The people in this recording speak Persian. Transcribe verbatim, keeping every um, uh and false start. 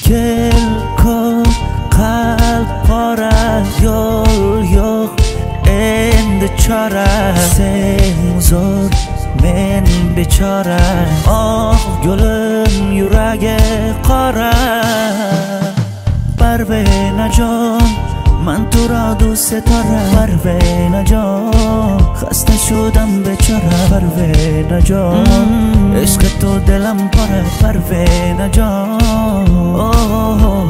kelko qalb qora yo'l yo'q endi chora sen zo'r men bechora oh gulum yuragi qora Parvenajon من تو را دوست دارم پروینه جان خسته شدم بیچاره پروینه جان عشق تو دلم پره پروینه جان